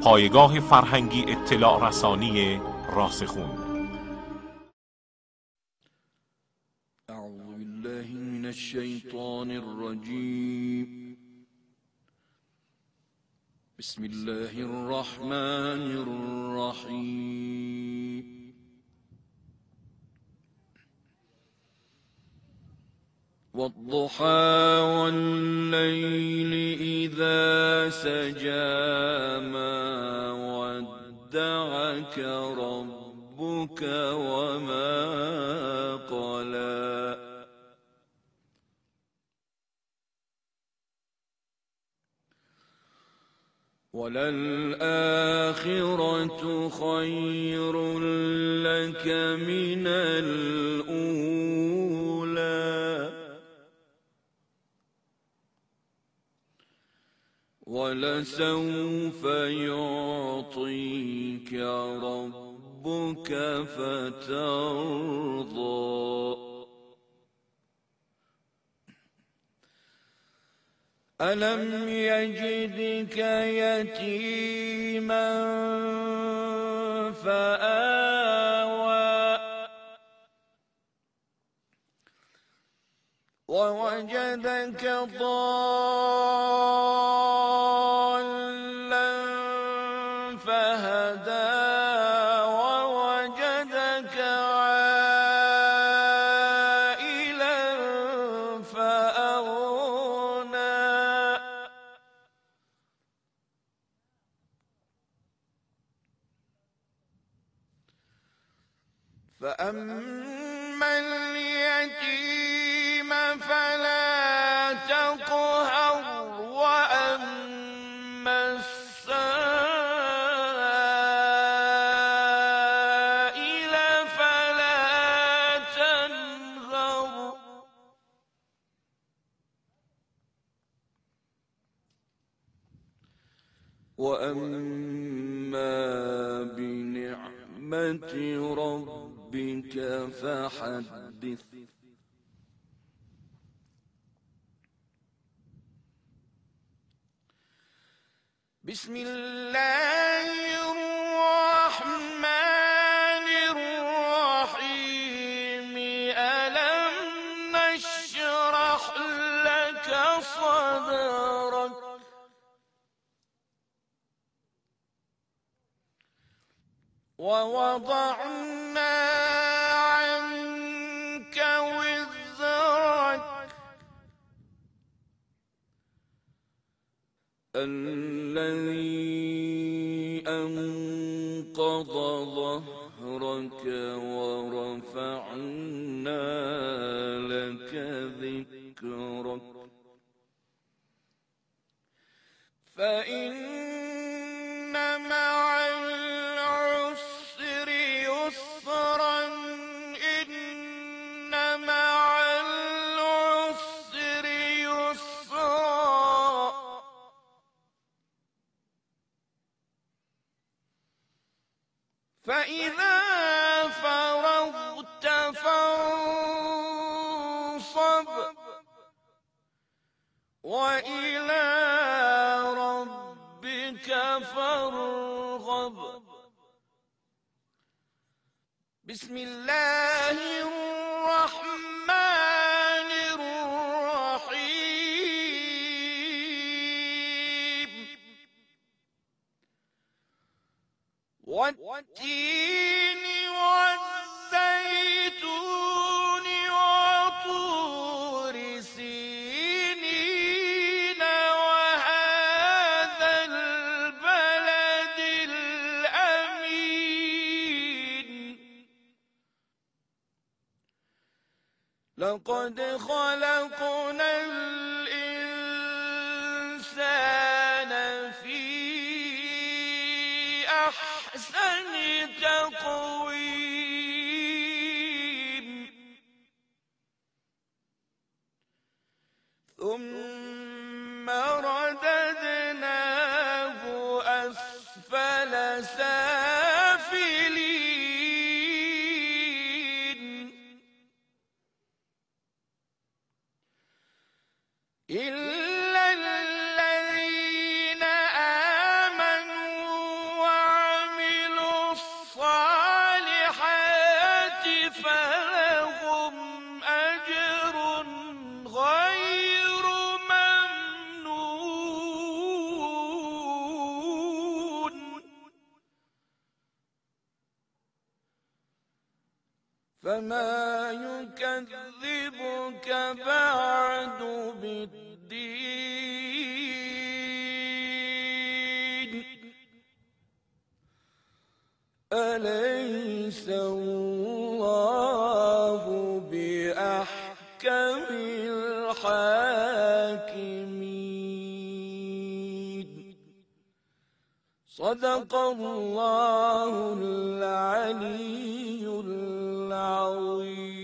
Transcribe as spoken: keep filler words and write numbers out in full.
پایگاه فرهنگی اطلاع رسانی راسخون. اعوذ بالله من الشیطان الرجیم. بسم الله الرحمن الرحیم. والضحى والليل إذا سجى ما ودعك ربك وما قلى وللآخرة خير لك من الأولى ولسوف يعطيك ربك فترضى ألم يجدك يتيما فآوى ووجدك ضالا فهدى ووجدك عائلا فأغنى فأما اليتيم فلا تقهر وأما السائل فلا تنهر وأما بنعمة ربك فحدث. بسم الله الرحمن الرحيم. ألم نشرح لك صدرك ووضعنا عنك وزرك الذي أنقض ظهرك ورفعنا لك ذكرك فإن مع العسر يسرا إن مع العسر يسرا فإذا فرغت فانصب وإلى ربك فارغب. بسم الله الرحمن الرحيم. والتين والزيتون وطور سينين وهذا البلد الأمين لقد خلقنا الإنسان في أحسن تقويم ثم رددناه أسفل سافلين إلا الذين آمنوا فما يكذبك بعد بالدين أليس الله بأحكم الحاكمين صدق الله العلي العظيم.